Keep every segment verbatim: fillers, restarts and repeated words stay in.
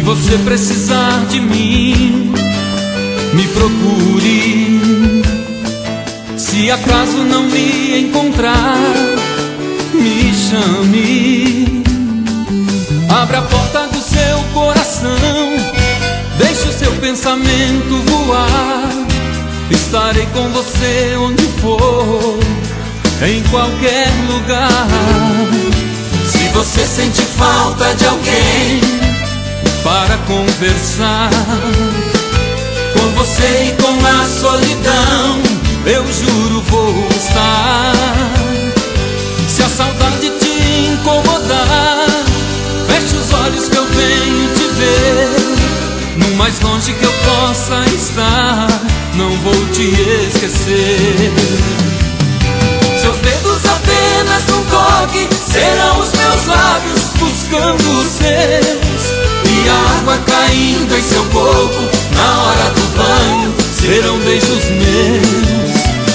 Se você precisar de mim, me procure. Se acaso não me encontrar, me chame. Abra a porta do seu coração, deixe o seu pensamento voar. Estarei com você onde for, em qualquer lugar. Se você sente falta de alguém para conversar, com você e com a solidão, eu juro vou estar. Se a saudade te incomodar, feche os olhos que eu venho te ver. No mais longe que eu possa estar, não vou te esquecer. Seus dedos apenas num toque serão os meus lábios buscando os seus, e a água caindo em seu corpo na hora do banho serão beijos meus.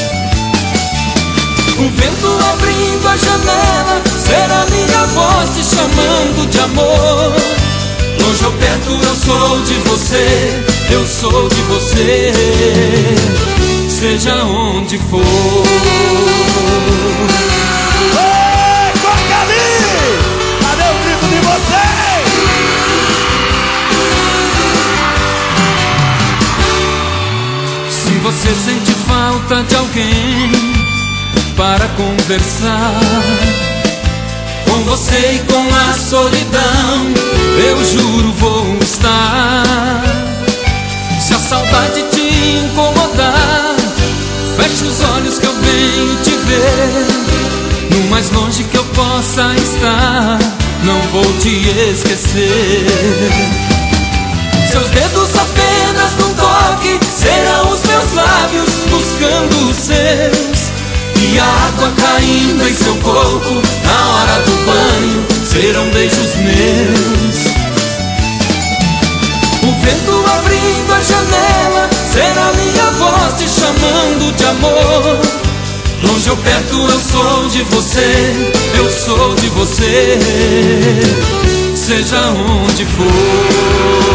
O vento abrindo a janela será minha voz te chamando de amor. Longe ou perto eu sou de você, eu sou de você, seja onde for. Oi, Cocali! Cadê o grito de vocês? Se você sente falta de alguém para conversar, com você e com a solidão, eu juro vou estar. Se a saudade te incomodar, feche os olhos que eu venho te ver. No mais longe que eu possa estar, não vou te esquecer. Seus dedos apenas num toque serão os meus lábios buscando os seus, e a água caindo em seu corpo na hora do banho serão beijos meus. O vento abrindo a janela será minha voz te chamando de amor. Longe ou perto eu sou de você, eu sou de você, seja onde for.